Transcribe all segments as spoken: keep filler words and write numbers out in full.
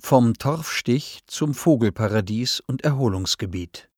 Vom Torfstich zum Vogelparadies und Erholungsgebiet.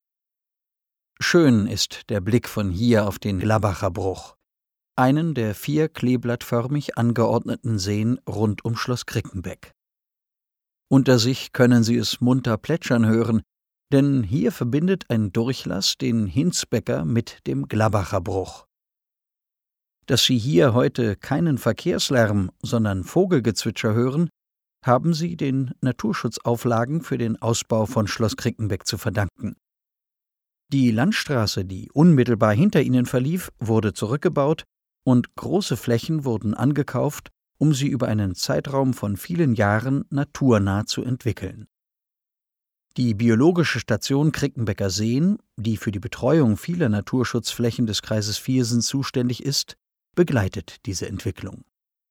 Schön ist der Blick von hier auf den Glabacher Bruch, einen der vier kleeblattförmig angeordneten Seen rund um Schloss Krickenbeck. Unter sich können Sie es munter plätschern hören, denn hier verbindet ein Durchlass den Hinsbecker mit dem Glabacher Bruch. Dass Sie hier heute keinen Verkehrslärm, sondern Vogelgezwitscher hören, haben Sie den Naturschutzauflagen für den Ausbau von Schloss Krickenbeck zu verdanken. Die Landstraße, die unmittelbar hinter ihnen verlief, wurde zurückgebaut und große Flächen wurden angekauft, um sie über einen Zeitraum von vielen Jahren naturnah zu entwickeln. Die biologische Station Krickenbecker Seen, die für die Betreuung vieler Naturschutzflächen des Kreises Viersen zuständig ist, begleitet diese Entwicklung.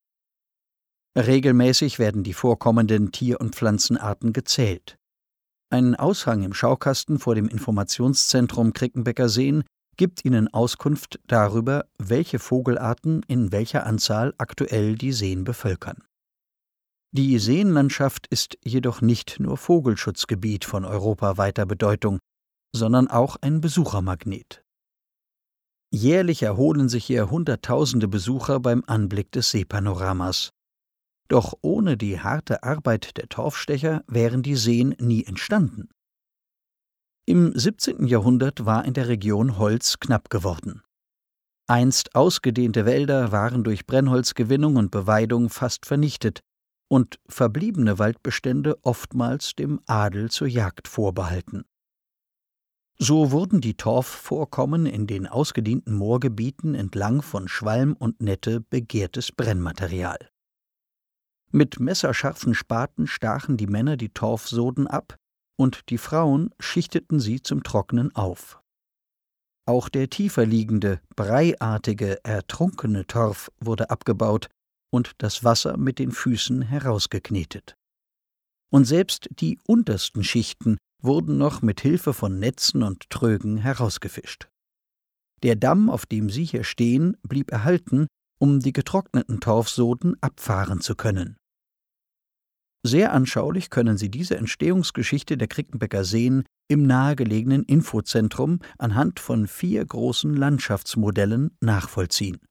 Regelmäßig werden die vorkommenden Tier- und Pflanzenarten gezählt. Ein Aushang im Schaukasten vor dem Informationszentrum Krickenbecker Seen gibt Ihnen Auskunft darüber, welche Vogelarten in welcher Anzahl aktuell die Seen bevölkern. Die Seenlandschaft ist jedoch nicht nur Vogelschutzgebiet von europaweiter Bedeutung, sondern auch ein Besuchermagnet. Jährlich erholen sich hier Hunderttausende Besucher beim Anblick des Seepanoramas. Doch ohne die harte Arbeit der Torfstecher wären die Seen nie entstanden. Im siebzehnten Jahrhundert war in der Region Holz knapp geworden. Einst ausgedehnte Wälder waren durch Brennholzgewinnung und Beweidung fast vernichtet und verbliebene Waldbestände oftmals dem Adel zur Jagd vorbehalten. So wurden die Torfvorkommen in den ausgedehnten Moorgebieten entlang von Schwalm und Nette begehrtes Brennmaterial. Mit messerscharfen Spaten stachen die Männer die Torfsoden ab und die Frauen schichteten sie zum Trocknen auf. Auch der tiefer liegende, breiartige, ertrunkene Torf wurde abgebaut und das Wasser mit den Füßen herausgeknetet. Und selbst die untersten Schichten wurden noch mit Hilfe von Netzen und Trögen herausgefischt. Der Damm, auf dem Sie hier stehen, blieb erhalten, um die getrockneten Torfsoden abfahren zu können. Sehr anschaulich können Sie diese Entstehungsgeschichte der Krickenbecker Seen im nahegelegenen Infozentrum anhand von vier großen Landschaftsmodellen nachvollziehen.